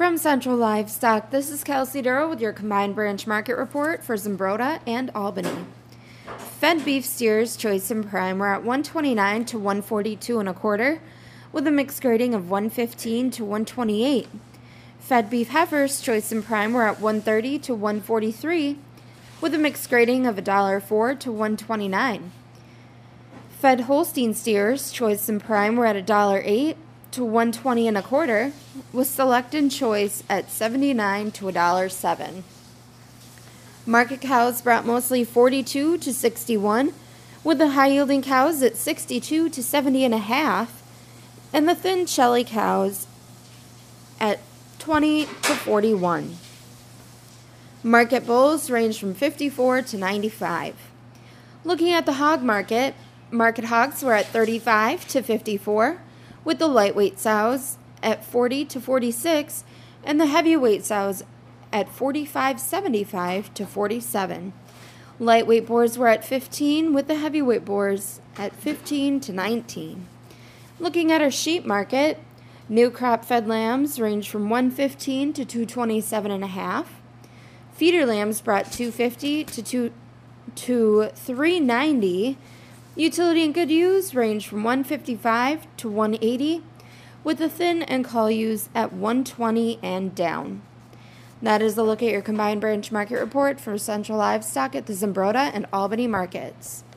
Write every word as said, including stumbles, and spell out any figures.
From Central Livestock, this is Kelsey Durrow with your combined branch market report for Zumbrota and Albany. Fed beef steers, choice and prime, were at one twenty-nine to one forty-two and a quarter, with a mixed grading of one fifteen to one twenty-eight. Fed beef heifers, choice and prime, were at one thirty to one forty-three, with a mixed grading of one dollar four to one twenty-nine. Fed Holstein steers, choice and prime, were at one dollar eight to one twenty and a quarter, with select and choice at seventy-nine to one dollar seven. Market cows brought mostly forty-two to sixty-one, with the high-yielding cows at sixty-two to seventy and a half, and the thin shelly cows at twenty to forty-one. Market bulls range from fifty-four to ninety-five. Looking at the hog market, market hogs were at thirty-five to fifty-four, with the lightweight sows at forty to forty-six and the heavyweight sows at forty-five seventy-five to forty-seven. Lightweight boars were at fifteen, with the heavyweight boars at fifteen to nineteen. Looking at our sheep market, new crop fed lambs range from one fifteen to two twenty-seven and a half. Feeder lambs brought two fifty to two to three ninety. Utility and good ewes range from one fifty-five to one eighty, with the thin and cull ewes at one twenty and down. That is a look at your combined branch market report for Central Livestock at the Zumbrota and Albany markets.